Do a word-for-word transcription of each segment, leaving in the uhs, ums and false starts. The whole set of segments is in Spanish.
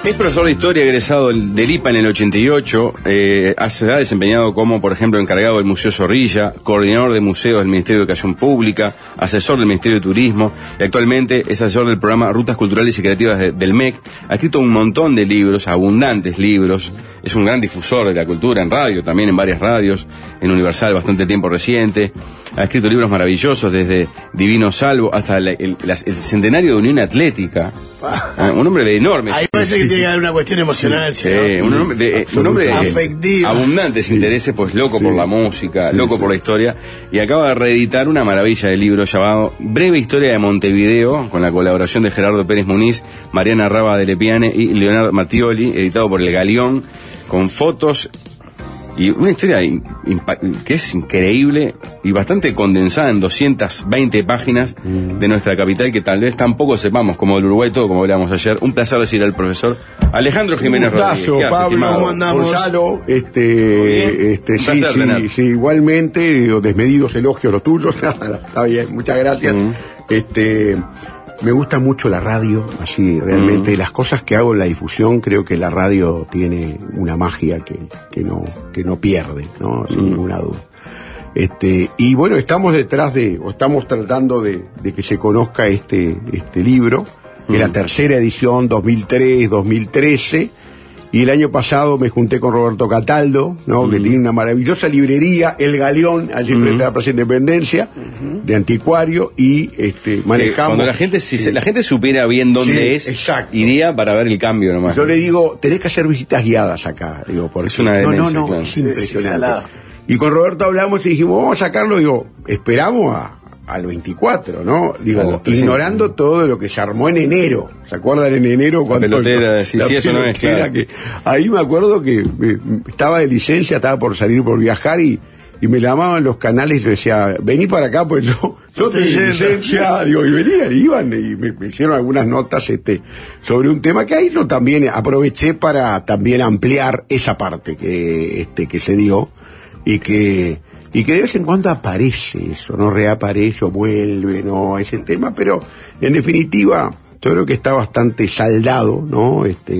Es profesor de historia egresado del I P A en el ochenta y ocho, eh, se ha desempeñado como, por ejemplo, encargado del Museo Zorrilla, coordinador de museos del Ministerio de Educación Pública, asesor del Ministerio de Turismo, y actualmente es asesor del programa Rutas Culturales y Creativas de, del M E C. Ha escrito un montón de libros, abundantes libros, es un gran difusor de la cultura en radio, también en varias radios, en Universal bastante tiempo reciente. Ha escrito libros maravillosos desde Divino Salvo hasta el, el, el, el centenario de Unión Atlética. Ah, un hombre de enorme. Ahí parece que tiene que haber una cuestión emocional, sí, sí, un hombre de, un hombre de abundantes sí. intereses, pues loco sí. por la música, sí, loco sí. por la historia, y acaba de reeditar una maravilla de libro llamado Breve Historia de Montevideo, con la colaboración de Gerardo Pérez Muniz, Mariana Raba de Lepiane y Leonardo Mattioli, editado por El Galeón, con fotos y una historia que es increíble y bastante condensada en doscientas veinte páginas mm. de nuestra capital, que tal vez tampoco sepamos, como del Uruguay todo, como hablábamos ayer. Un placer recibir al profesor Alejandro Jiménez Rodríguez. Un gustazo, Pablo, ¿cómo andamos? Gonzalo, este, este, sí, sí, sí, igualmente, desmedidos elogios los tuyos. Está bien, muchas gracias. Mm. Este... Me gusta mucho la radio, así realmente. Mm. Las cosas que hago en la difusión, creo que la radio tiene una magia que, que no, que no pierde, ¿no? Sin mm. ninguna duda. Este, y bueno, estamos detrás de, o estamos tratando de, de que se conozca este, este libro, que mm. es la tercera edición, dos mil tres, dos mil trece. Y el año pasado me junté con Roberto Cataldo, ¿no? Mm. que tiene una maravillosa librería, El Galeón, allí mm. frente a la Plaza Independencia, mm-hmm. de anticuario, y este, manejamos... Cuando la gente, si sí. la gente supiera bien dónde sí, es, exacto. iría para ver el cambio nomás. Yo le digo, tenés que hacer visitas guiadas acá, digo, porque es una demencia, no, no, no, claro. es impresionante. Y con Roberto hablamos y dijimos, vamos a sacarlo, digo, esperamos a... al veinticuatro, ¿no? Digo, claro, ignorando sí. todo lo que se armó en enero. ¿Se acuerdan en enero cuando la pelotera, el, sí, la sí, eso no es claro. que ahí me acuerdo que me, estaba de licencia, estaba por salir por viajar y, y me llamaban los canales y yo decía, vení para acá, pues no, no tengo licencia, digo, y venían, y iban, y me, me hicieron algunas notas este sobre un tema que ahí yo también aproveché para también ampliar esa parte que este que se dio y que Y que de vez en cuando aparece eso, no reaparece o vuelve, no, ese tema, pero en definitiva, yo creo que está bastante saldado, ¿no? Este,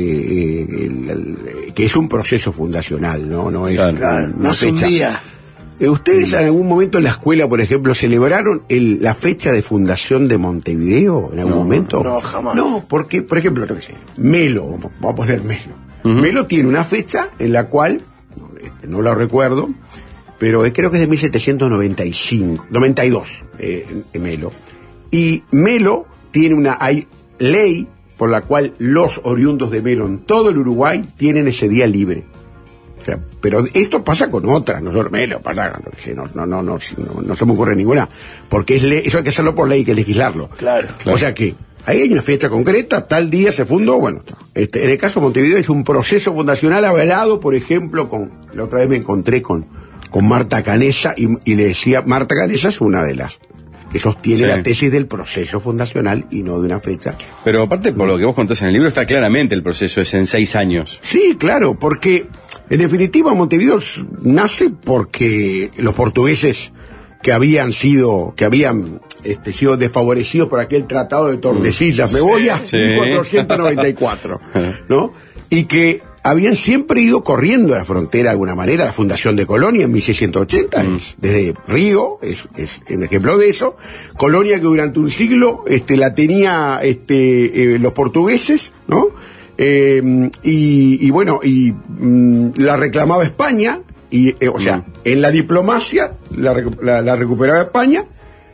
el, el, que es un proceso fundacional, ¿no? No es claro, una no fecha. Un día. ¿Ustedes en algún momento en la escuela, por ejemplo, celebraron el, la fecha de fundación de Montevideo en algún no, momento? No, jamás. No, porque, por ejemplo, no sé, Melo, vamos a poner Melo. Uh-huh. Melo tiene una fecha en la cual, este, no la recuerdo, pero creo que es de mil setecientos noventa y cinco, noventa y dos, eh, Melo. Y Melo tiene una hay ley por la cual los oriundos de Melo en todo el Uruguay tienen ese día libre. O sea, pero esto pasa con otras, no solo Melo, pasa, no, no, no, no, no, no se me ocurre ninguna, porque es ley, eso hay que hacerlo por ley, hay que legislarlo. Claro, claro. O sea que ahí hay una fecha concreta, tal día se fundó, bueno, este, en el caso de Montevideo es un proceso fundacional avalado, por ejemplo, con, la otra vez me encontré con con Marta Canessa y, y le decía, Marta Canessa es una de las que sostiene sí. la tesis del proceso fundacional y no de una fecha. Pero aparte, por lo que vos contás en el libro, está claramente el proceso, es en seis años. Sí, claro, porque en definitiva Montevideo nace porque los portugueses que habían sido, que habían este, sido desfavorecidos por aquel tratado de Tordesillas, me voy a sí. mil cuatrocientos noventa y cuatro, ¿no? Y que habían siempre ido corriendo a la frontera de alguna manera. La fundación de Colonia en mil seiscientos ochenta, mm. es, desde Río, es, es un ejemplo de eso. Colonia que durante un siglo este, la tenía este, eh, los portugueses, ¿no? Eh, y, y bueno, y mm, la reclamaba España, y, eh, o sea, mm. en la diplomacia la, la, la recuperaba España,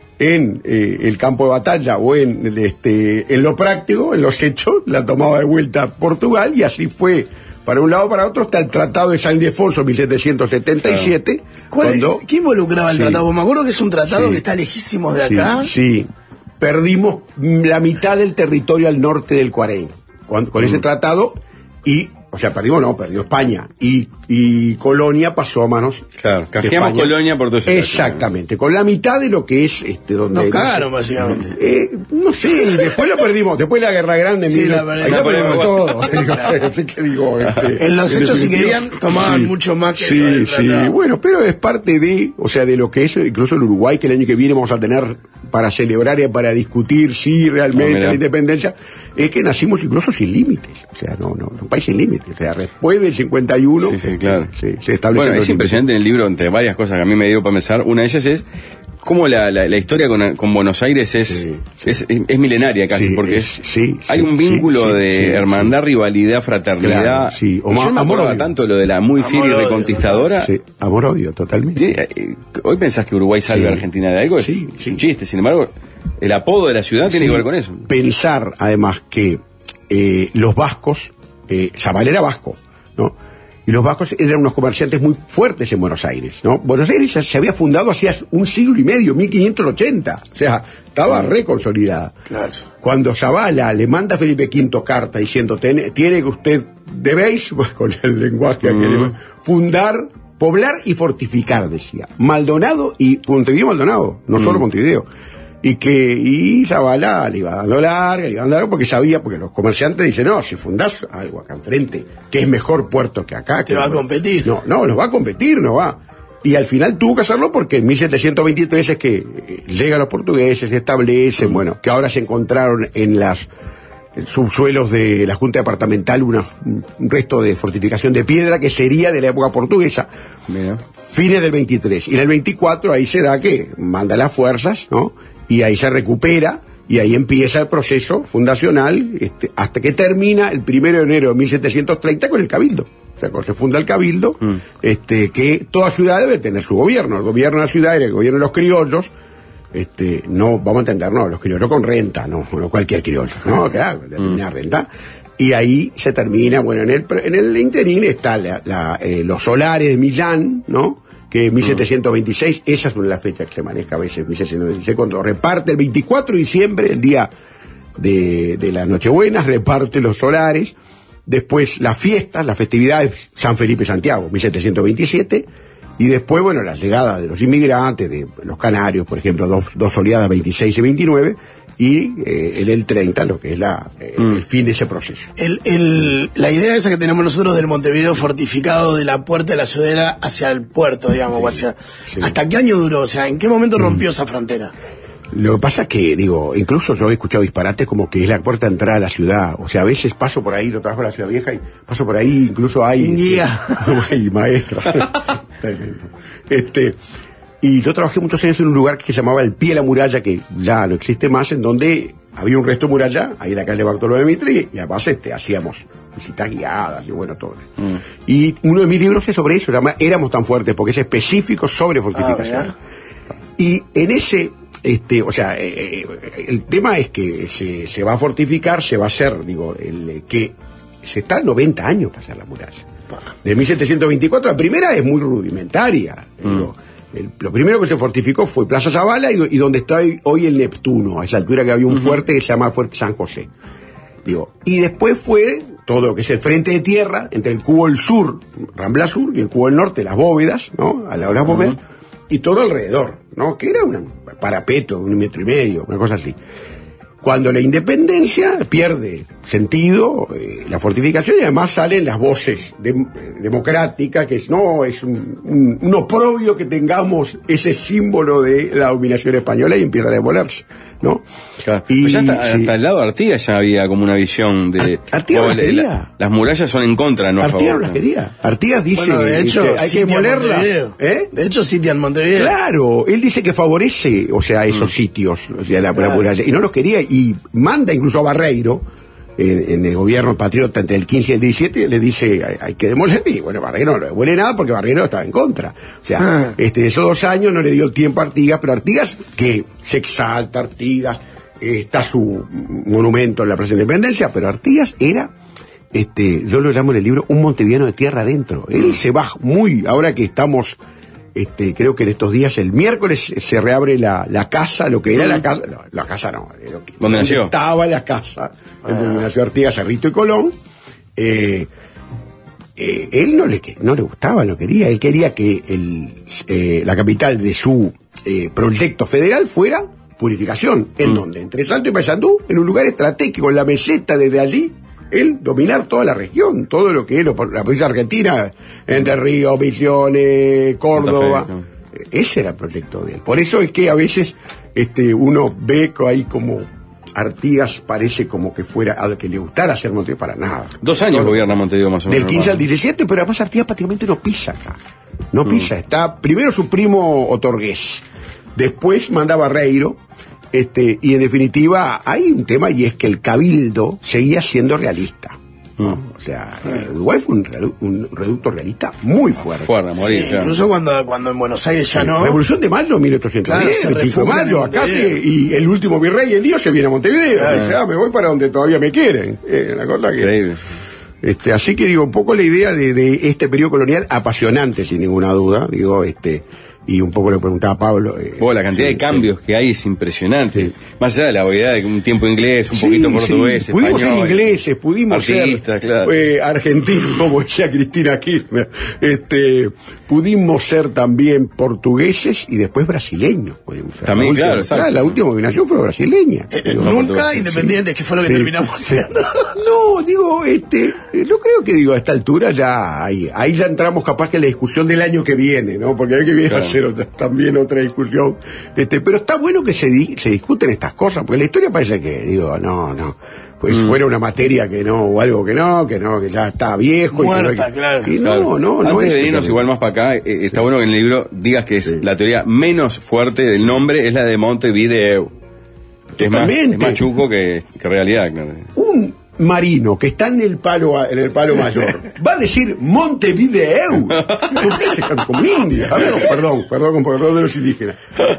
en eh, el campo de batalla o en, este, en lo práctico, en los hechos, la tomaba de vuelta Portugal, y así fue para un lado para otro hasta el Tratado de San Ildefonso, mil setecientos setenta y siete. ¿Cuál cuando, ¿Qué involucraba el sí, tratado? Me acuerdo que es un tratado sí, que está lejísimos de acá. Sí, sí, perdimos la mitad del territorio al norte del Cuarén con, con mm. ese tratado, y, o sea, perdimos, no, perdió España, y, y Colonia pasó a manos. Claro, cajeamos Colonia por todo ese exactamente, con la mitad de lo que es este donde. Nos cagaron, básicamente. Eh, no sé, y después lo perdimos, después la Guerra Grande, sí, mira, la ahí lo perdimos todo. Así que digo, este, en los en hechos, si definitiva, querían, tomaban sí, mucho más que sí, sí, bueno, pero es parte de, o sea, de lo que es incluso el Uruguay, que el año que viene vamos a tener para celebrar y para discutir si realmente Ah, la independencia, es que nacimos incluso sin límites, o sea, no, no, un país sin límites, o sea, después del cincuenta y uno Sí, sí, claro. se, se estableció. Bueno, es impresionante en el libro, entre varias cosas que a mí me dio para pensar, una de ellas es cómo la, la, la historia con, con Buenos Aires es, Sí, sí. es, es, es milenaria casi, Sí, porque es- es, sí, hay sí, un vínculo sí, de sí, hermandad, sí. rivalidad, fraternidad. Claro, sí. O Y más- yo me amor, acordaba odio. tanto lo de la muy fiel y Amor, odio, reconquistadora. Sí, amor-odio, totalmente. Eh, eh, Hoy pensás que Uruguay salve Sí. a Argentina de algo, es, Sí, es sí. un chiste. Sin embargo, el apodo de la ciudad tiene Sí, que ver con eso. Pensar, además, que eh, los vascos, eh, Zabal era vasco, ¿no? Y los vascos eran unos comerciantes muy fuertes en Buenos Aires, ¿no? Buenos Aires se había fundado hacía un siglo y medio, mil quinientos ochenta, o sea, estaba reconsolidada. Claro. Cuando Zabala le manda a Felipe quinto carta diciendo, tiene, tiene que usted, debéis, con el lenguaje aquel, fundar, poblar y fortificar, decía. Maldonado y Montevideo Maldonado, no solo Montevideo. Y que, y Zabala le iba dando larga, le iba dando larga porque sabía, porque los comerciantes dicen, no, si fundás algo acá enfrente, que es mejor puerto que acá. Te que va a no- competir. No, no, no va a competir, no va. Y al final tuvo que hacerlo porque en mil setecientos veintitrés es que eh, llegan los portugueses, se establecen, bueno, que ahora se encontraron en las en subsuelos de la Junta Departamental una, un resto de fortificación de piedra que sería de la época portuguesa. Mira. Fines del veintitrés. Y en el veinticuatro ahí se da que manda las fuerzas, ¿no? Y ahí se recupera y ahí empieza el proceso fundacional este, hasta que termina el primero de enero de mil setecientos treinta con el Cabildo. O sea, cuando se funda el Cabildo, Mm. este, que toda ciudad debe tener su gobierno. El gobierno de la ciudad era el gobierno de los criollos. Este, no, vamos a entender, no, los criollos con renta, no, no cualquier criollo, no, claro, determinada renta. Y ahí se termina, bueno, en el, en el interín está la, la, eh, los solares de Millán, ¿no? Que en mil setecientos veintiséis, esa es una de las fechas que se maneja a veces, mil setecientos veintiséis, cuando reparte el veinticuatro de diciembre, el día de, de las Nochebuenas, reparte los solares. Después las fiestas, las festividades, San Felipe Santiago, mil setecientos veintisiete. Y después, bueno, la llegada de los inmigrantes, de los canarios, por ejemplo, dos, dos oleadas, veintiséis y veintinueve. Y eh, en el treinta, lo que es la, eh, Mm. el fin de ese proceso. El, el, la idea esa que tenemos nosotros del Montevideo fortificado de la puerta de la ciudadela hacia el puerto, digamos, o hacia, sí. ¿hasta qué año duró? O sea, ¿en qué momento rompió esa frontera? Lo que pasa es que, digo, incluso yo he escuchado disparates como que es la puerta de entrada a la ciudad. O sea, a veces paso por ahí, yo trabajo en la Ciudad Vieja y paso por ahí, incluso hay... Un guía. No hay maestra. Tremendo. Este, y yo trabajé muchos años en un lugar que se llamaba el Pie de la Muralla, que ya no existe más, en donde había un resto de muralla, ahí en la calle Bartolomé Mitre, y además este, hacíamos visitas guiadas y bueno, todo. Mm. Y uno de mis libros es sobre eso, se llama Éramos tan fuertes, porque es específico sobre fortificación. ¿verdad? Y en ese, este, o sea, eh, eh, el tema es que se, se va a fortificar, se va a hacer, digo, el, eh, que se está noventa años para hacer la muralla. De mil setecientos veinticuatro, la primera es muy rudimentaria. Mm. Digo, el- lo primero que se fortificó fue Plaza Zabala y, do- y donde está hoy, hoy el Neptuno, a esa altura que había un fuerte que se llama Fuerte San José. Digo, y después fue todo lo que es el frente de tierra, entre el cubo del sur, Rambla Sur, y el cubo del norte, las bóvedas, ¿no? A la hora de bóvedas, y todo alrededor, ¿no? Que era un parapeto, un metro y medio, una cosa así. Cuando la independencia pierde sentido, eh, la fortificación, y además salen las voces de- eh, democráticas, que es, no, es un, un, un oprobio que tengamos ese símbolo de la dominación española y empieza a demolerse, ¿no? Claro. Y, Pues ya hasta, sí. hasta el lado de Artigas ya había como una visión de... Ar- Artigas o la la- quería. la- las murallas son en contra, no a Artigas favor. las quería. Artigas dice Bueno, de hecho, que hay que sitian demolerla. Montevideo. ¿Eh? De hecho, sitian Montevideo. Claro, él dice que favorece, o sea, esos sitios, o sea, la, la Claro. muralla, y no los quería, y manda incluso a Barreiro, en, en el gobierno patriota entre el quince y el diecisiete, le dice, hay, hay que demoler, y bueno, Barreiro no le devuelve nada porque Barreiro estaba en contra. O sea, Ah. este, esos dos años no le dio el tiempo a Artigas, pero Artigas, que se exalta Artigas, eh, está su monumento en la Plaza de Independencia, pero Artigas era... Este, yo lo llamo en el libro un montevideano de tierra adentro. Él se va muy, ahora que estamos, este, creo que en estos días, el miércoles se reabre la, la casa, lo que era la casa, no, la casa no, lo que, ¿Dónde nació? estaba la casa, en donde nació Artigas, Cerrito y Colón. Eh, eh, él no le, que- no le gustaba, no quería, él quería que el, eh, la capital de su eh, proyecto federal fuera Purificación, en donde, entre Salto y Paysandú, en un lugar estratégico, en la meseta desde allí, él dominar toda la región, todo lo que es lo- la provincia argentina, Entre Ríos, Misiones, Córdoba. Santa Fe, Ese era el proyecto de él. Por eso es que a veces este, uno ve ahí como Artigas parece como que fuera al que le gustara hacer Montevideo, para nada. Dos años gobierna Montevideo más o menos. Del quince al diecisiete, pero además Artigas prácticamente no pisa acá. No pisa, mm. está primero su primo Otorgués, después manda Barreiro, este, y en definitiva hay un tema, y es que el cabildo seguía siendo realista. ¿no? Mm. O sea, eh, Uruguay fue un, un reducto realista muy fuerte. Fuerte, morir, sí, claro. Incluso cuando, cuando en Buenos Aires ya sí. no. Revolución de Mayo, mil ochocientos diez, claro, el cinco de mayo, acá, y el último virrey, el lío, se viene a Montevideo. Claro. Dice, ah, me voy para donde todavía me quieren. Eh, una cosa que. Increíble. Este, así que digo, un poco la idea de, de este periodo colonial, apasionante sin ninguna duda, digo, este, y un poco lo preguntaba Pablo. Eh, oh, la cantidad sí, de cambios sí. que hay es impresionante. Sí. Más allá de la obviedad de un tiempo inglés, un sí, poquito portugués, sí. Pudimos español, ser ingleses, pudimos artistas, ser claro. eh, argentinos, como decía Cristina Kirchner. Este, pudimos ser también portugueses y después brasileños. Pudimos ser. También, la claro, última, claro, la última dominación fue brasileña. Eh, digo, nunca independientes, sí. que fue lo que sí. terminamos siendo. No, digo, este, yo creo que digo, a esta altura ya, ahí, ahí ya entramos capaz que en la discusión del año que viene, ¿no? Porque hay que viene claro. a ser otra, también otra discusión. Este, pero está bueno que se, di, se discuten estas cosas, porque la historia parece que, digo, no, no, pues mm. fuera una materia que no, o algo que no, que no, que ya está viejo. Muerta, y que, claro. Y claro. no, no, Antes no. Antes de venirnos igual más para acá, eh, está sí. bueno que en el libro digas que es sí. la teoría menos fuerte del nombre es la de Montevideo. Que es más, es más chuco que, que realidad. Un marino que está en el palo en el palo mayor va a decir Montevideo. Ustedes se cantan como India. A ver, perdón, perdón, con perdón de los indígenas.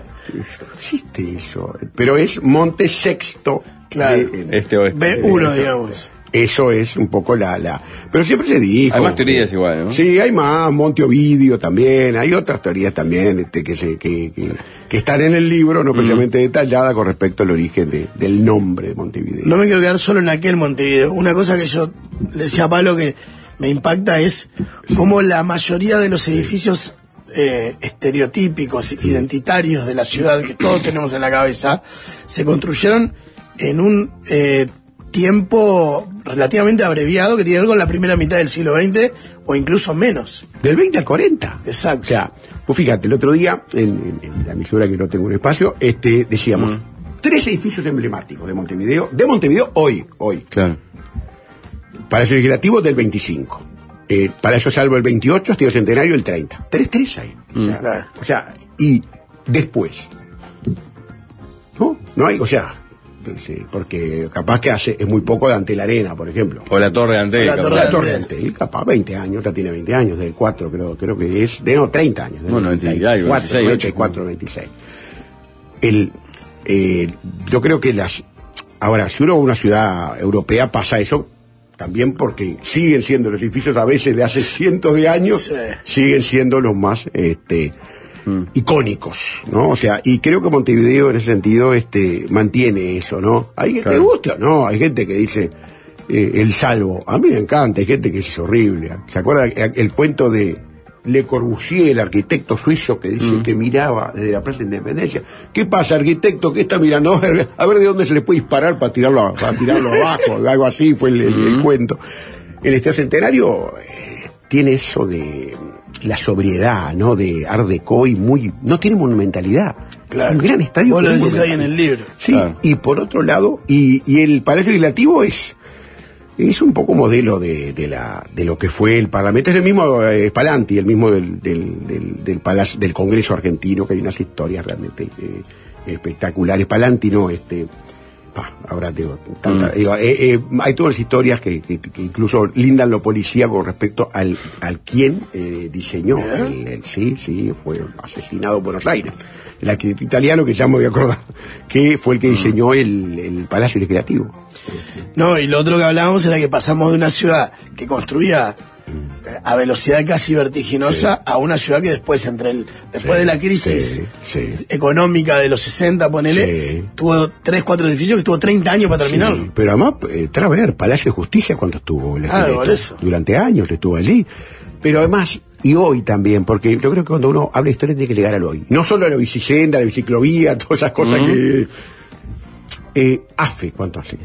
Existe eso, pero es Monte Sexto. Claro, de, este oeste. B uno, digamos. Eso es un poco la, la... Pero siempre se dijo... Hay más teorías igual, ¿no? Sí, hay más, Monte Ovidio también, hay otras teorías también este, que, se, que, que, que están en el libro, no precisamente uh-huh. detalladas con respecto al origen de, del nombre de Montevideo. No me quiero quedar solo en aquel Montevideo. Una cosa que yo le decía a Pablo que me impacta es cómo la mayoría de los edificios eh, estereotípicos, identitarios de la ciudad que todos tenemos en la cabeza, se construyeron en un... Eh, tiempo relativamente abreviado que tiene que ver con la primera mitad del siglo veinte o incluso menos. Del veinte al cuarenta. Exacto. O sea, pues fíjate, el otro día, en, en, en la emisora que no tengo un espacio, este, decíamos, mm. tres edificios emblemáticos de Montevideo, de Montevideo hoy, hoy. Claro. Palacio Legislativo del veinticinco. Eh, Palacio Salvo el veintiocho, Estadio Centenario el treinta. Tres, tres ahí. Mm. O, sea, claro. o sea, y después. ¿No? No hay, o sea... Sí, porque capaz que hace es muy poco de Antel Arena, por ejemplo. O la Torre de Antel. La Torre, la torre de Antel, capaz veinte años, ya tiene veinte años, del cuatro creo, creo que es, de no, treinta años. Bueno, noventa y cuatro, veintiséis. El, eh, yo creo que las... Ahora, si uno va a una ciudad europea pasa eso también porque siguen siendo los edificios a veces de hace cientos de años, sí. siguen siendo los más... este Mm. icónicos, ¿no? O sea, y creo que Montevideo en ese sentido este mantiene eso, ¿no? Hay gente claro. que gusta, no, hay gente que dice eh, El Salvo, a mí me encanta, hay gente que es horrible. ¿Se acuerda el, el cuento de Le Corbusier, el arquitecto suizo que dice mm. que miraba desde la Plaza de Independencia? ¿Qué pasa, arquitecto? ¿Qué está mirando? A ver, a ver de dónde se le puede disparar para tirarlo, para tirarlo abajo, algo así fue el, el, mm. el cuento. El Estadio Centenario eh, tiene eso de la sobriedad, ¿no? De Art Deco y muy... no tiene monumentalidad. Claro. Un gran estadio. Vos lo decís ahí en el libro. Sí, claro. Y por otro lado, y, y el Palacio Legislativo es es un poco modelo de, de la de lo que fue el Parlamento. Es el mismo eh, Spalanti, el mismo del del, del, del, Palacio, del Congreso argentino, que hay unas historias realmente eh, espectaculares. Spalanti no, este... Pa, ahora digo, tanta, mm. digo eh, eh, hay todas las historias que, que, que incluso lindan lo policíaco con respecto al, al quien eh, diseñó el, el, sí, sí, fue asesinado en Buenos Aires, el arquitecto italiano que ya me voy a acordar, que fue el que diseñó mm. el, el Palacio Legislativo. No, y lo otro que hablábamos era que pasamos de una ciudad que construía a velocidad casi vertiginosa sí. a una ciudad que después entre el después sí, de la crisis sí, sí. económica de los sesenta, ponele, sí. tuvo tres, cuatro edificios que tuvo treinta años para terminarlo. Sí, pero además, eh, a ver, Palacio de Justicia, ¿cuánto estuvo? Ah, por eso. Durante años estuvo allí. Pero además, y hoy también, porque yo creo que cuando uno habla de historia tiene que llegar al hoy. No solo a la bicicenda, la biciclovía, todas esas cosas mm. que... Eh, AFE, ¿cuánto hace que está?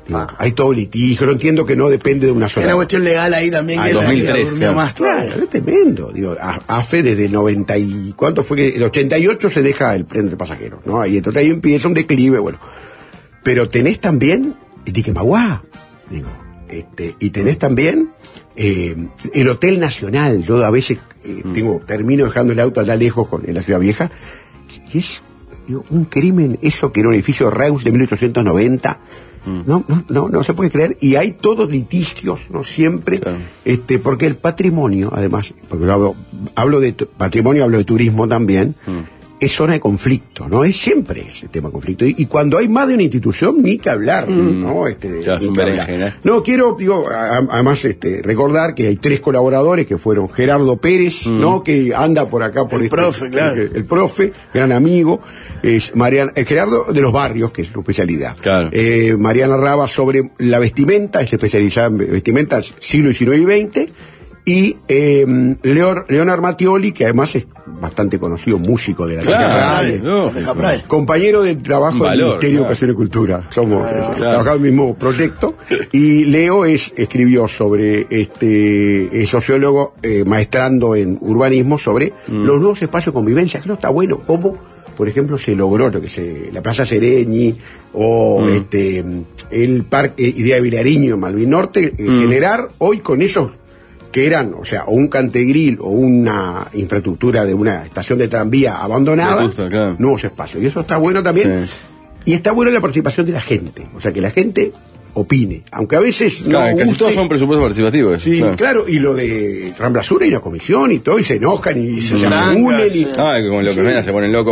Ah. Hay todo litigio, no entiendo que no depende de una sola. Hay una cuestión legal ahí también. Ah, que dos mil tres, durmió más claro, es tremendo. Digo, AFE desde el noventa y... ¿Cuánto fue que? El ochenta y ocho se deja el tren de pasajeros, ¿no? Ahí entonces ahí empieza un declive, bueno. Pero tenés también el Tiquemahuá, digo, este, y tenés también eh, el Hotel Nacional. Yo a veces eh, mm. tengo, termino dejando el auto allá lejos con, en la Ciudad Vieja, y es digo, un crimen eso que era un edificio Reus de mil ochocientos noventa. No, no, no, no se puede creer, y hay todos litigios, ¿no? Siempre, claro. este, porque el patrimonio, además, porque lo hablo, hablo de patrimonio, hablo de turismo también, mm. es zona de conflicto, ¿no? Es siempre ese tema de conflicto. Y, y cuando hay más de una institución, ni que hablar, mm. ¿no? Este, ya, ni que hablar. No, quiero, digo, a, además, este, recordar que hay tres colaboradores que fueron Gerardo Pérez, mm. ¿no? Que anda por acá por el este, profe, claro. El, el profe, gran amigo, es Mariana, eh, Gerardo de los Barrios, que es su especialidad. Claro. Eh, Mariana Raba sobre la vestimenta, es especializada en vestimenta siglo diecinueve y veinte. Y eh, Leor, Leonard Mattioli, que además es bastante conocido, músico de la claro, no, no, compañero del trabajo valor, del Ministerio claro. de Educación y Cultura. Somos, claro. trabajamos en el mismo proyecto. Y Leo es escribió sobre, este, es sociólogo, eh, maestrando en urbanismo, sobre mm. los nuevos espacios de convivencia. Que no está bueno, cómo, por ejemplo, se logró lo que se, la Plaza Sereñi, o mm. este, el Parque eh, Idea de Vilariño en Malvin Norte, eh, mm. generar hoy con esos que eran, o sea, o un cantegril o una infraestructura de una estación de tranvía abandonada, gusta, claro. nuevos espacios. Y eso está bueno también. Sí. Y está bueno la participación de la gente. O sea, que la gente opine. Aunque a veces claro, no casi guste, todos son presupuestos participativos. Sí, claro. claro. Y lo de Rambla Sur hay una comisión y todo, y se enojan y, y se reúnen. Y... Ah, que con lo que sí. se ponen locos.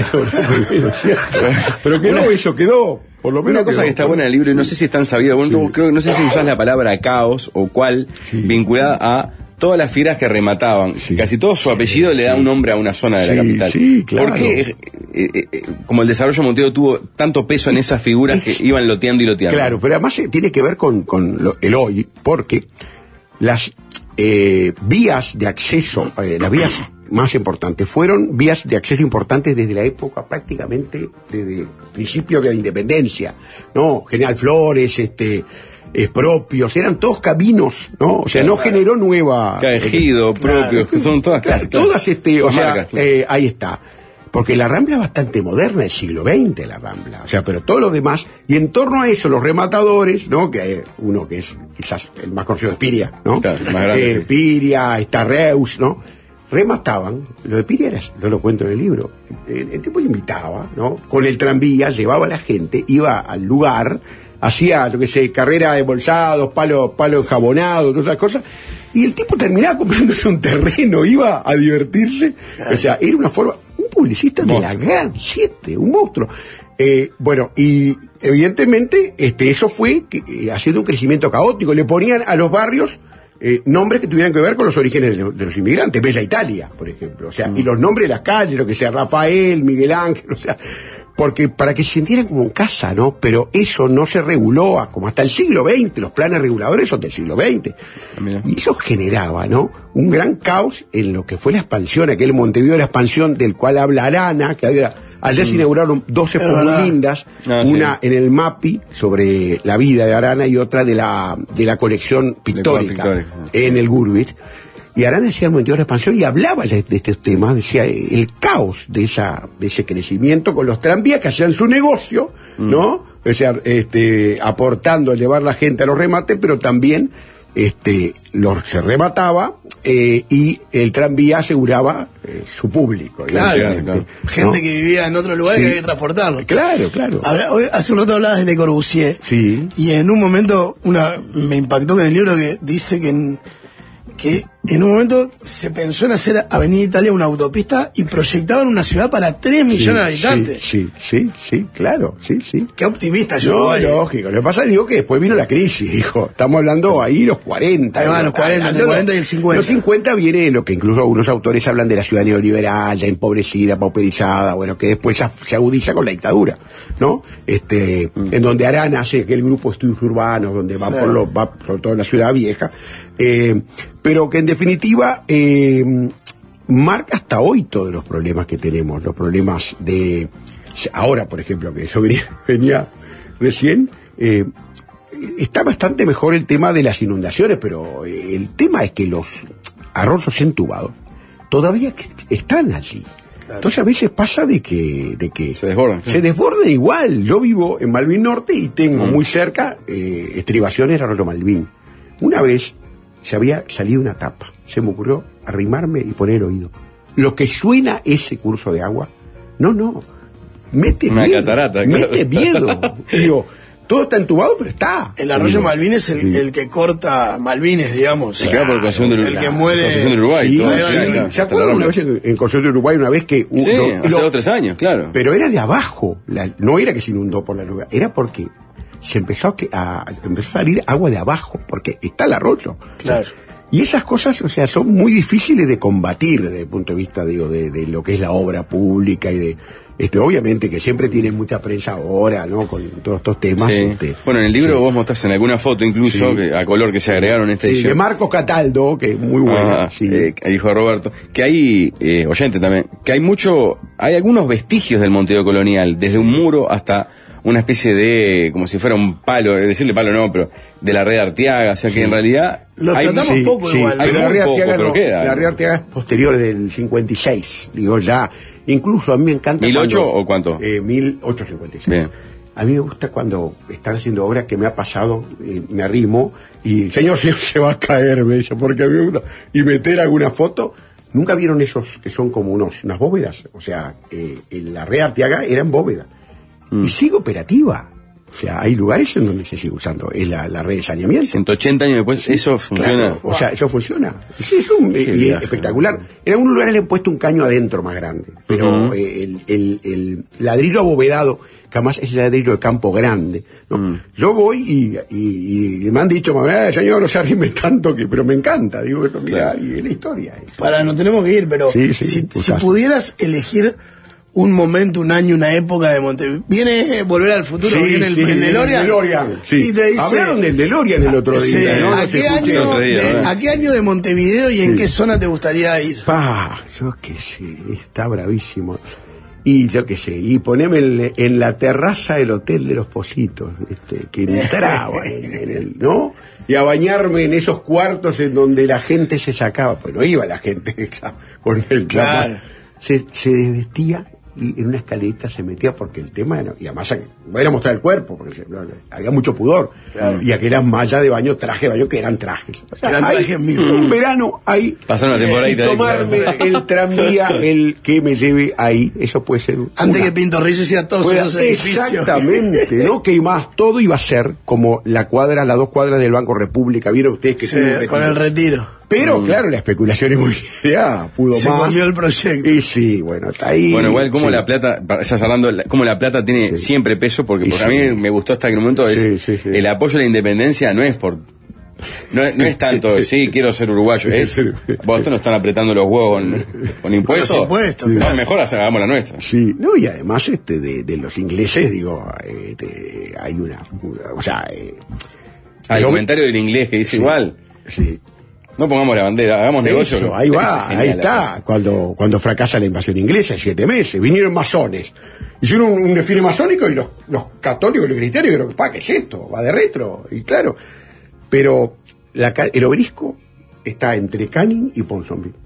Sí. Pero quedó una... eso, quedó... Por lo menos una cosa quedó, que está buena en el libro, y no sé si es tan sabida, bueno, sí. creo, no sé si usás la palabra caos o cuál, sí. vinculada a todas las fieras que remataban. Sí. Casi todo su apellido sí. le da un nombre a una zona de sí, la capital. Sí, claro. ¿Por qué, eh, eh, eh, como el desarrollo de Montevideo tuvo tanto peso en esas figuras es, que iban loteando y loteando? Claro, pero además eh, tiene que ver con, con lo, el hoy, porque las eh, vías de acceso, eh, las vías más importantes, fueron vías de acceso importantes desde la época prácticamente desde el principio de la independencia, ¿no? General Flores, este, eh, propios, eran todos caminos, ¿no? O sea, claro, no generó nueva... Ejido, eh, propios, claro, que son todas... Claro, claro, todas, este, o sea, marcas, claro. eh, ahí está. Porque la Rambla es bastante moderna, del siglo veinte, la Rambla. O sea, pero todo lo demás, y en torno a eso, los rematadores, ¿no? Que hay uno que es quizás el más conocido es Piria, ¿no? Claro, más grande. Eh, Piria, está Reus, ¿no? Remataban, lo de Piria era, yo lo cuento en el libro, el, el tipo invitaba, ¿no? Con el tranvía, llevaba a la gente, iba al lugar, hacía, lo que sé, carrera de bolsados, palo, palo enjabonado, todas esas cosas, y el tipo terminaba comprándose un terreno, iba a divertirse, o sea, era una forma, un publicista de la gran siete, un monstruo. Eh, bueno, y evidentemente este, eso fue que, eh, haciendo un crecimiento caótico, le ponían a los barrios Eh, nombres que tuvieran que ver con los orígenes de los, de los inmigrantes, Bella Italia, por ejemplo, o sea, mm. y los nombres de las calles, lo que sea, Rafael, Miguel Ángel, o sea, porque para que se sintieran como en casa, ¿no? Pero eso no se reguló a, como hasta el siglo veinte, los planes reguladores son del siglo veinte, ah, y eso generaba, ¿no? Un gran caos en lo que fue la expansión, aquel Montevideo, la expansión del cual habla Arana, que había... Allá mm. se inauguraron dos expo muy lindas, ah, una sí. en el MAPI sobre la vida de Arana y otra de la de la colección pictórica, pictórica en el Gurwitz. Y Arana hacía el momento de la expansión y hablaba de, de estos temas, decía el caos de esa de ese crecimiento con los tranvías que hacían su negocio, mm. ¿no? O sea, este, aportando a llevar la gente a los remates, pero también este los se remataba eh, y el tranvía aseguraba eh, su público. Claro, claro. Gente, ¿no? Que vivía en otro lugar, sí. que había que transportarlo. Claro, claro. Ahora, hoy, hace un rato hablabas de Le Corbusier. Sí. Y en un momento una me impactó en el libro que dice que en, que en un momento se pensó en hacer Avenida Italia una autopista y proyectaban una ciudad para tres millones de habitantes. Sí, sí, sí, sí, claro, sí, sí. Qué optimista yo. No, lógico. Lo que pasa es digo que después vino la crisis, dijo. Estamos hablando ahí los cuarenta. Ahí va, los cuarenta, entre cuarenta y el cincuenta. Los cincuenta viene lo que incluso algunos autores hablan de la ciudad neoliberal, ya empobrecida, pauperizada, bueno, que después se agudiza con la dictadura, ¿no? Este, mm. en donde Arana hace aquel grupo de estudios urbanos, donde va sí. por lo, va por toda la ciudad vieja, eh, pero que en definitiva eh, marca hasta hoy todos los problemas que tenemos, los problemas de ahora, por ejemplo, que eso venía, venía recién, eh, está bastante mejor el tema de las inundaciones, pero el tema es que los arroyos entubados todavía están allí. Claro. Entonces a veces pasa de que, de que se desbordan. Se desbordan igual. Yo vivo en Malvin Norte y tengo mm. muy cerca eh, estribaciones del arroyo Malvin. Una vez se había salido una tapa. Se me ocurrió arrimarme y poner oído. Lo que suena ese curso de agua, no, no, mete una miedo, catarata, claro. Mete miedo. Digo, todo está entubado, pero está. El arroyo Malvin es el, sí. el que corta Malvines, digamos. Se queda por Concepción del Uruguay. El que muere. Concepción del Uruguay. Sí, todo, sí, sí, sí. ¿Se acuerdan una vez en, en Concepción del Uruguay, una vez que... Uh, sí, lo, hace lo, dos tres años, claro. Pero era de abajo, la, no era que se inundó por la nube, era porque se empezó a, a, empezó a salir agua de abajo, porque está el arroyo. Claro. Y esas cosas, o sea, son muy difíciles de combatir desde el punto de vista, digo, de, de lo que es la obra pública y de... Este, obviamente que siempre tiene mucha prensa ahora, ¿no? Con todos estos temas. Sí. Este, bueno, en el libro sí. vos mostrás en alguna foto incluso, sí. que, a color que se agregaron en esta sí, edición. de Marcos Cataldo, que es muy bueno. Ah, sí. eh, hijo de Roberto. Que hay, eh, oyente también, que hay mucho, hay algunos vestigios del Montevideo colonial, desde un muro hasta una especie de, como si fuera un palo, decirle palo no, pero de la red Arteaga, o sea que sí. en realidad... Lo hay, tratamos sí, poco sí, igual. Hay la red Arteaga, no, queda, la red Arteaga es posterior del cincuenta y seis, digo ya, incluso a mí me encanta... ¿mil ocho cuando, o cuánto? Eh, mil ochocientos cincuenta y seis. Bien. A mí me gusta cuando están haciendo obras que me ha pasado, eh, me arrimo, y señor, señor, se va a caer, me dice, porque a mí me gusta, y meter alguna foto... ¿Nunca vieron esos que son como unos, unas bóvedas? O sea, eh, en la red Arteaga eran bóvedas. Mm. Y sigue operativa. O sea, hay lugares en donde se sigue usando. Es la, la red de saneamiento. ciento ochenta años después, sí, eso funciona. Claro, o sea, eso funciona. Sí, es un, sí, y es espectacular. En algunos lugares le han puesto un caño adentro más grande. Pero uh-huh. eh, el, el, el ladrillo abovedado, que además es el ladrillo de Campo Grande, ¿no? Uh-huh. Yo voy y, y, y me han dicho, eh, señor, no se arrime tanto, que, pero me encanta. Digo, eso, mira, claro. Y es la historia. Eso. Para, no tenemos que ir, pero sí, sí, si, si pudieras elegir un momento, un año, una época de Montevideo. Viene Volver al Futuro, sí, viene el, sí, el DeLorean. El DeLorean sí. Y te dice, hablaron del DeLorean el otro día. Sí, ¿no? ¿a, qué año día, de, ¿no? ¿A qué año de Montevideo y sí. en qué zona te gustaría ir? Pa, yo qué sé, está bravísimo. Y yo qué sé, y poneme en, en la terraza del Hotel de los Positos, este, que entraba en, en el, ¿no? Y a bañarme en esos cuartos en donde la gente se sacaba, pues no iba la gente con el claro. se, se desvestía y en una escalerita se metía porque el tema era, y además voy a mostrar el cuerpo porque se, no, había mucho pudor, claro. Y aquellas mallas de baño, traje de baño que eran trajes, o sea, eran trajes mismos. Un verano ahí pasar una temporadita y tomarme de el tranvía, el que me lleve ahí, eso puede ser antes una, que Pinto Rizzo hiciera todos pueda, esos edificios, exactamente, ¿no? Que más todo iba a ser como la cuadra, las dos cuadras del Banco República, vieron ustedes que sí, con el retiro. Pero, mm. claro, la especulación inmobiliaria pudo se más. Se cambió el proyecto. Y sí, bueno, está ahí. Bueno, igual, como sí. la plata, ya hablando, como la plata tiene sí. siempre peso, porque, porque sí. a mí me gustó hasta el momento, es sí, sí, sí. el apoyo a la independencia no es por... No, no es tanto, sí, quiero ser uruguayo, es... Vos nos están apretando los huevos con, con impuestos. Con impuestos. No, mejor hagamos la nuestra. Sí, no, y además este de, de los ingleses, digo, este, hay una... una o sea... Eh, ah, el comentario del inglés que dice sí, igual. Sí. No pongamos la bandera, hagamos eso, negocio. Ahí va, ahí está. Cuando, cuando fracasa la invasión inglesa, siete meses, vinieron masones. Hicieron un, un desfile masónico y los, los católicos y los cristianos dijeron, pa, ¿qué es esto? Va de retro. Y claro, pero la, el obelisco está entre Canning y Ponsonby.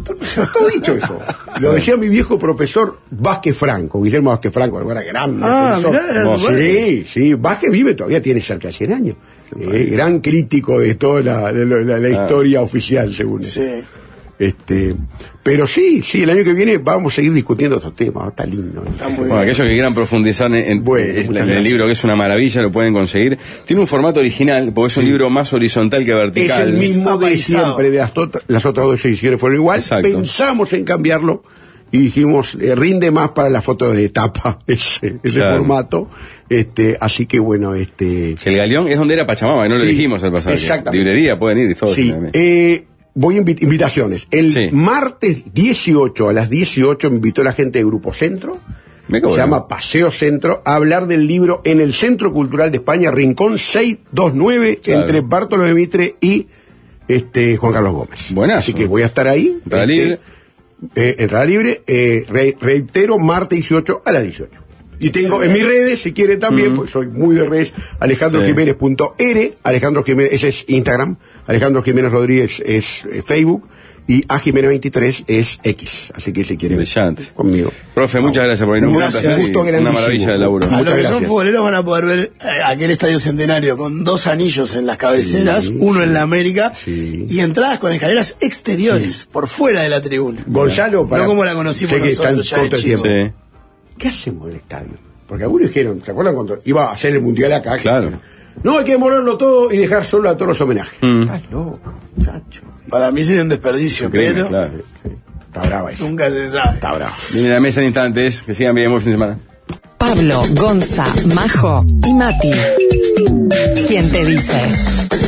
Todo dicho eso. Lo decía mi viejo profesor Vázquez Franco, Guillermo Vázquez Franco, era gran ah, profesor. Mirá, sí, sí, Vázquez vive, todavía tiene cerca de cien años. Eh, gran crítico de toda la, la, la, la historia ah. oficial, según sí. él. Este, pero sí, sí, el año que viene vamos a seguir discutiendo estos temas, está lindo. Está muy bueno, aquellos que quieran profundizar en, en, bueno, en el, el libro, que es una maravilla, lo pueden conseguir. Tiene un formato original, porque es un sí. libro más horizontal que vertical. Es el mismo de siempre, de las, las otras dos ediciones fueron igual. Exacto. Pensamos en cambiarlo y dijimos, eh, rinde más para la foto de etapa ese, ese claro. formato. Este, así que bueno, este... El Galeón es donde era Pachamama, que no sí, lo dijimos al pasado. Exactamente. Librería, pueden ir y todo. Sí, eh... Voy a invi- invitaciones. El sí. martes dieciocho a las dieciocho me invitó la gente de Grupo Centro. Se bueno. llama Paseo Centro, a hablar del libro en el Centro Cultural de España, Rincón seiscientos veintinueve, claro. entre Bartolomé Mitre y este Juan Carlos Gómez. Buenazo. Así que voy a estar ahí. Entrada este, libre. Eh, entrada libre. Eh, re- reitero, martes dieciocho a las dieciocho. Y tengo en mis redes, si quieren también, mm. porque soy muy de redes, alejandro jiménez punto r, Alejandro Jiménez, ese es Instagram, Alejandro Jiménez Rodríguez es eh, Facebook, y A Jiménez veintitrés es X, así que si quieren brillante conmigo. Profe, muchas gracias por venir. Gracias, un gusto grandísimo. Una maravilla de laburo. A los que son futboleros van a poder ver eh, aquel estadio centenario con dos anillos en las cabeceras, sí, uno en la América, sí, y entradas con escaleras exteriores, sí, por fuera de la tribuna. Gonzalo, para, no como la conocimos nosotros ya de chicos. Sí. ¿Qué hacemos en el estadio? Porque algunos dijeron, ¿se acuerdan cuando iba a hacer el mundial acá? Claro. No, hay que demorarlo todo y dejar solo a todos los homenajes. Mm. Estás loco, muchacho. Para mí sería un desperdicio, Creen, pero claro. Sí. Está brava eso. Nunca se sabe. Está brava. Viene la mesa en instantes. Que sigan bien, buen fin de semana. Pablo, Gonza, Majo y Mati. ¿Quién te dice?